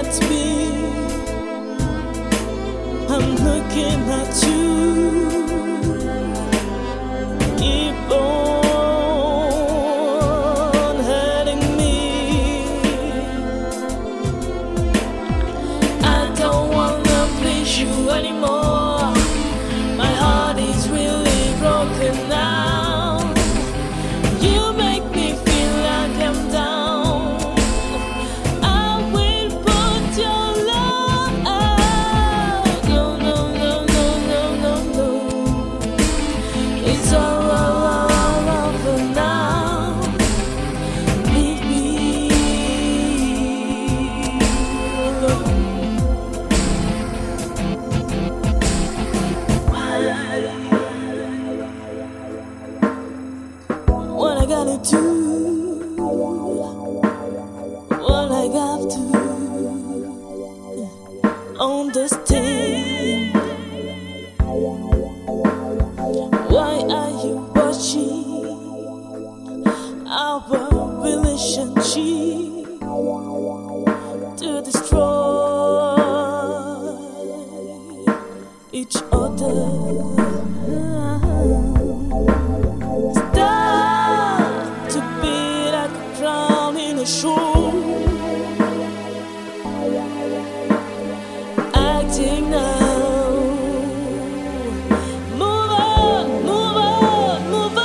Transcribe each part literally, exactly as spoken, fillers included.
at me. I'm looking at you. Keep on hurting me. I don't wanna please you anymore. My heart is really broken now. You make me feel like I'm down. I will put your love out. No, no, no, no, no, no, no. It's all, all, all, all for now. Leave me alone. What I gotta do, what I got to understand. Why are you watching our relationship to destroy each other? Start to be like a clown in a show, acting now. Move on, move on, move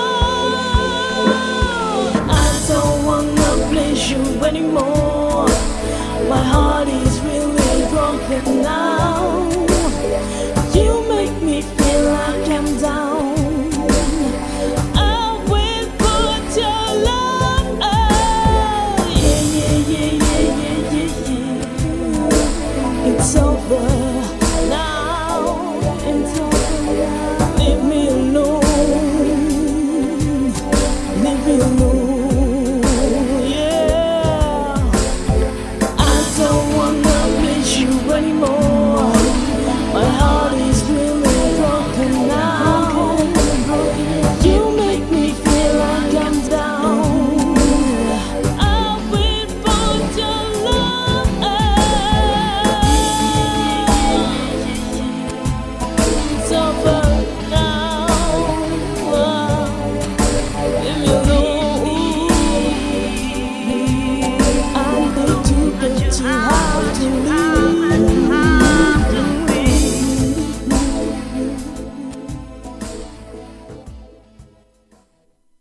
on. I don't wanna please you anymore. My heart